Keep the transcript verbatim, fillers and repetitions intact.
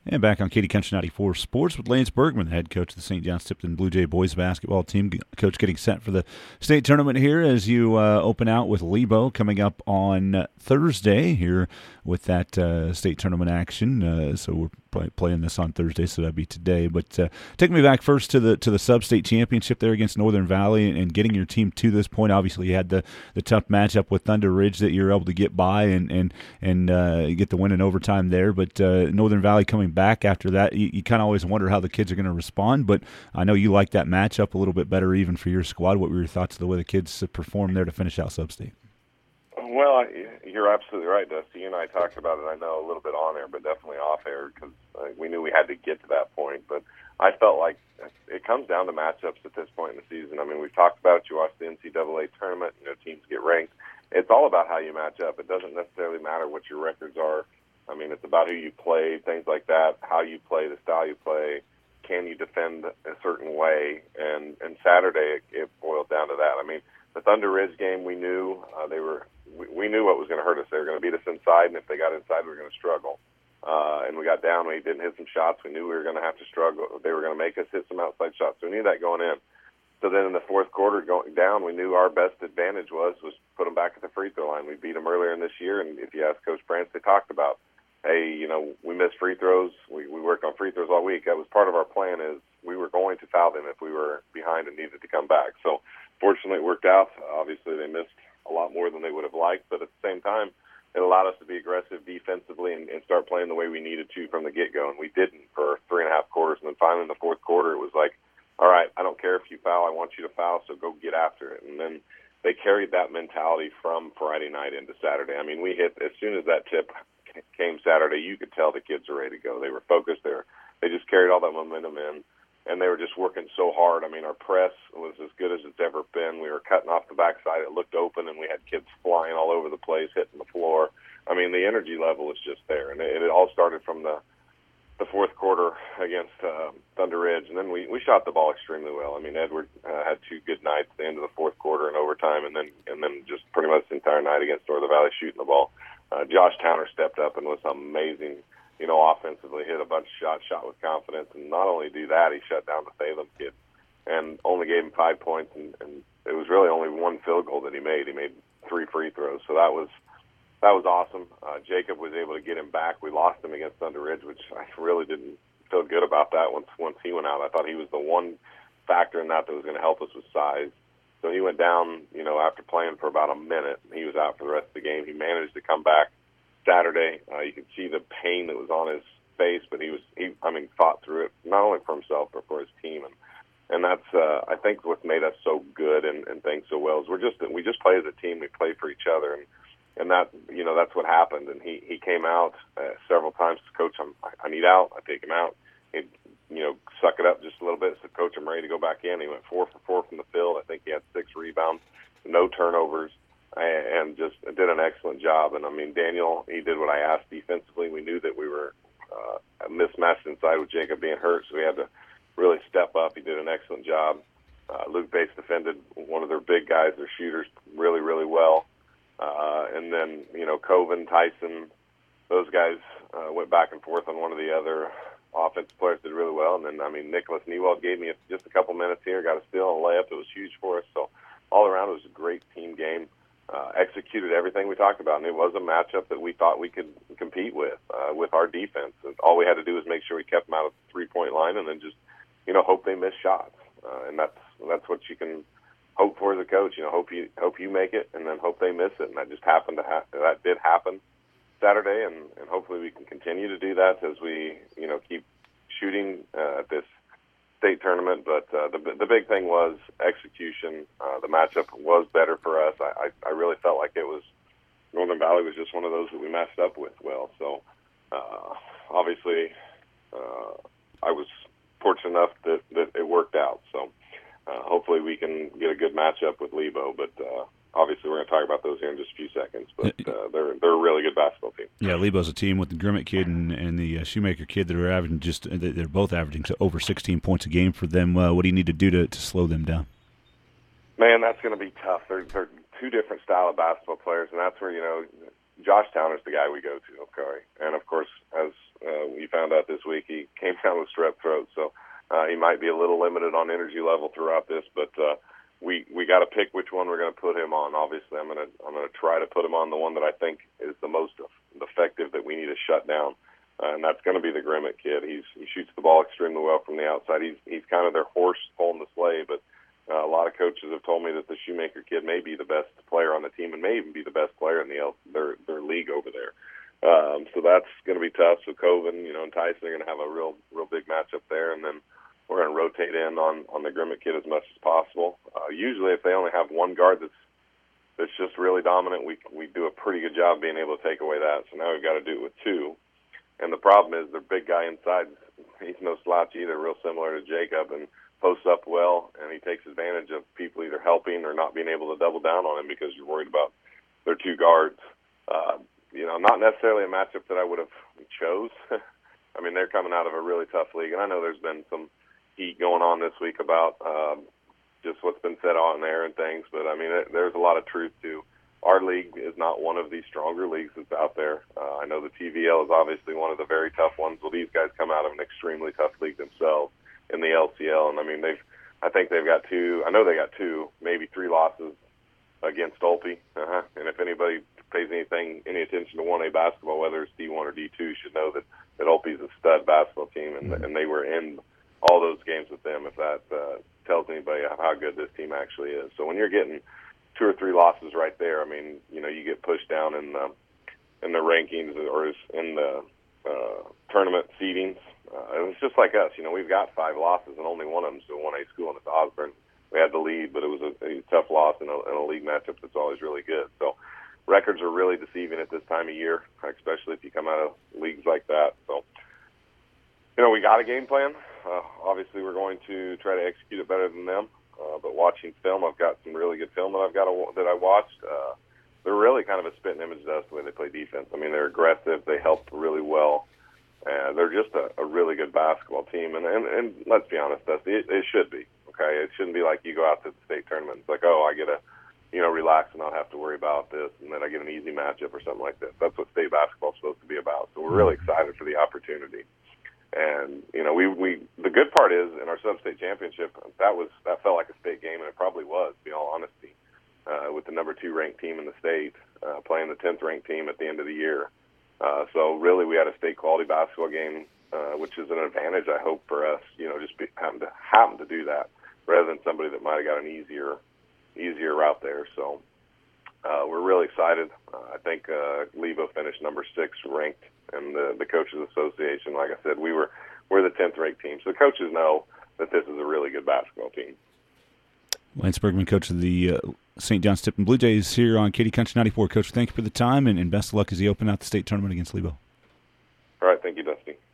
And back on Katy Country ninety-four Sports with Lance Bergman, the head coach of the Saint Johns Tipton Blue Jay boys basketball team. Coach, getting set for the state tournament here as you uh, open out with Lebo coming up on Thursday here with that uh, state tournament action. Uh, so we're play, playing this on Thursday, so that'd be today. But uh, take me back first to the to the sub-state championship there against Northern Valley and, and getting your team to this point. Obviously, you had the, the tough matchup with Thunder Ridge that you were able to get by and and and uh, get the win in overtime there. But uh, Northern Valley coming back after that, you, you kind of always wonder how the kids are going to respond. But I know you like that matchup a little bit better even for your squad. What were your thoughts of the way the kids performed there to finish out sub-state? Well, I, you're absolutely right, Dusty. You and I talked about it, I know, a little bit on air, but definitely off air because uh, we knew we had to get to that point. But I felt like it comes down to matchups at this point in the season. I mean, we've talked about it. You watch the N C double A tournament, you know, teams get ranked. It's all about how you match up. It doesn't necessarily matter what your records are. I mean, it's about who you play, things like that, how you play, the style you play. Can you defend a certain way? And, and Saturday, it, it boiled down to that. I mean, the Thunder Ridge game, we knew uh, they were. We, we knew what was going to hurt us. They were going to beat us inside, and if they got inside, we were going to struggle. Uh, and we got down. We didn't hit some shots. We knew we were going to have to struggle. They were going to make us hit some outside shots. So we knew that going in. So then in the fourth quarter, going down, we knew our best advantage was was put them back at the free throw line. We beat them earlier in this year, and if you ask Coach Prance, they talked about, hey, you know, we missed free throws. We, we worked on free throws all week. That was part of our plan is we were going to foul them if we were behind and needed to come back. So fortunately, it worked out. Obviously, they missed a lot more than they would have liked, but at the same time, it allowed us to be aggressive defensively and, and start playing the way we needed to from the get-go, and we didn't for three and a half quarters. And then finally in the fourth quarter, it was like, all right, I don't care if you foul, I want you to foul, so go get after it. And then they carried that mentality from Friday night into Saturday. I mean, we hit, as soon as that tip came Saturday, you could tell the kids were ready to go. They were focused. They, were, they just carried all that momentum in. And they were just working so hard. I mean, our press was as good as it's ever been. We were cutting off the backside. It looked open, and we had kids flying all over the place, hitting the floor. I mean, the energy level was just there. And it, it all started from the the fourth quarter against uh, Thunder Ridge. And then we, we shot the ball extremely well. I mean, Edward uh, had two good nights at the end of the fourth quarter and overtime, and then and then just pretty much the entire night against Northern Valley shooting the ball. Uh, Josh Towner stepped up and was amazing. You know, offensively hit a bunch of shots, shot with confidence, and not only do that, he shut down the Salem kid and only gave him five points, and, and it was really only one field goal that he made. He made three free throws, so that was that was awesome. Uh, Jacob was able to get him back. We lost him against Thunder Ridge, which I really didn't feel good about that once once he went out. I thought he was the one factor in that that was going to help us with size. So he went down, you know, after playing for about a minute. He was out for the rest of the game. He managed to come back Saturday. Uh, you could see the pain that was on his face, but he was, he, I mean, fought through it, not only for himself, but for his team. And, and that's, uh, I think what's made us so good and, and things so well is we're just, we just play as a team. We play for each other. And, and that, you know, that's what happened. And he, he came out uh, several times to coach him. I, I need out. I take him out. He'd, you know, suck it up just a little bit. So coach, I'm ready to go back in. He went four for four from the field. I think he had six rebounds, no turnovers, and just did an excellent job. And, I mean, Daniel, he did what I asked defensively. We knew that we were uh, mismatched inside with Jacob being hurt, so we had to really step up. He did an excellent job. Uh, Luke Bates defended one of their big guys, their shooters, really, really well. Uh, and then, you know, Coven, Tyson, those guys uh, went back and forth on one of the other offensive players, did really well. And then, I mean, Nicholas Newald gave me just a couple minutes here, got a steal and a layup. It was huge for us. So all around, it was a great team game. Uh, executed everything we talked about, and it was a matchup that we thought we could compete with, uh, with our defense. And all we had to do was make sure we kept them out of the three-point line and then just, you know, hope they miss shots. Uh, and that's that's what you can hope for as a coach. You know, hope you hope you make it and then hope they miss it. And that just happened to ha- that did happen Saturday, and, and hopefully we can continue to do that as we, you know, keep shooting uh, at this state tournament. But uh, the the big thing was execution. Uh, the matchup was better for us. I, I, I really felt like it was Northern Valley was just one of those that we matched up with well. So uh, obviously uh, I was fortunate enough that, that it worked out. So uh, hopefully we can get a good matchup with Lebo. But uh, obviously we're going to talk about those here in just a few seconds. But uh, they're they're a really good basketball team. Yeah, Lebo's a team with the Grimmett kid and, and the uh, Shoemaker kid that are averaging just they're both averaging to over sixteen points a game for them. Uh, what do you need to do to, to slow them down? Man, that's going to be tough. They're, they're two different style of basketball players, and that's where, you know, Josh Town is the guy we go to, okay? And, of course, as uh, we found out this week, he came down with strep throat, so uh, he might be a little limited on energy level throughout this, but uh, we we got to pick which one we're going to put him on. Obviously, I'm going to I'm going to try to put him on the one that I think is the most effective that we need to shut down, uh, and that's going to be the Grimmett kid. He's he shoots the ball extremely well from the outside. He's he's kind of their horse pulling the sleigh, but uh, a lot of coaches have told me that the Shoemaker kid may be the best player on the team and may even be the best player in the their their league over there. Um, so that's going to be tough. So Coven, you know, and Tyson are going to have a real real big matchup there, and then we're going to rotate in on, on the Grimmett kid as much as possible. Uh, usually, if they only have one guard that's that's just really dominant, we we do a pretty good job being able to take away that. So now we've got to do it with two. And the problem is their big guy inside, he's no slouch either, real similar to Jacob, and posts up well, and he takes advantage of people either helping or not being able to double down on him because you're worried about their two guards. Uh, you know, not necessarily a matchup that I would have chose. I mean, they're coming out of a really tough league, and I know there's been some heat going on this week about um, just what's been said on there and things, but I mean, it, there's a lot of truth to our league is not one of the stronger leagues that's out there. Uh, I know the T V L is obviously one of the very tough ones. Well, these guys come out of an extremely tough league themselves in the L C L, and I mean, they've, I think they've got two, I know they got two, maybe three losses against Olpe, uh-huh. And if anybody pays anything, any attention to one A basketball, whether it's D one or D two, should know that, that Olpe's a stud basketball team, and, and they were in all those games with them, if that uh, tells anybody how good this team actually is. So when you're getting two or three losses right there, I mean, you know, you get pushed down in the, in the rankings or in the uh, tournament seedings. Uh, it's just like us. You know, we've got five losses, and only one of them's to a one A school, and it's Osborne. We had the lead, but it was a, a tough loss in a, in a league matchup that's always really good. So records are really deceiving at this time of year, especially if you come out of leagues like that. So, you know, we got a game plan. Uh, obviously, we're going to try to execute it better than them. Uh, but watching film, I've got some really good film that I've got a, that I watched. Uh, they're really kind of a spitting image to us the way they play defense. I mean, they're aggressive. They help really well. Uh, they're just a, a really good basketball team. And, and, and let's be honest, Dusty, it, it should be. Okay, it shouldn't be like you go out to the state tournament. It's like, oh, I get to, you know, relax and not have to worry about this, and then I get an easy matchup or something like this. That's what state basketball is supposed to be about. So we're really excited for the opportunity. And, you know, we, we the good part is in our sub-state championship, that was that felt like a state game, and it probably was, to be all honesty, uh, with the number two ranked team in the state uh, playing the tenth ranked team at the end of the year. Uh, so really we had a state quality basketball game, uh, which is an advantage, I hope, for us, you know, just be, happen to happen to do that rather than somebody that might have got an easier easier route there. So uh, we're really excited. Uh, I think uh, Lebo finished number six ranked in the, the Coaches Association. Like I said, we were, we're the tenth ranked team. So the coaches know that this is a really good basketball team. Lance Bergman, coach of the uh, Saint John's Tipton Blue Jays here on Katy Country ninety-four. Coach, thank you for the time, and, and best of luck as you open out the state tournament against Lebo. All right, thank you, Dusty.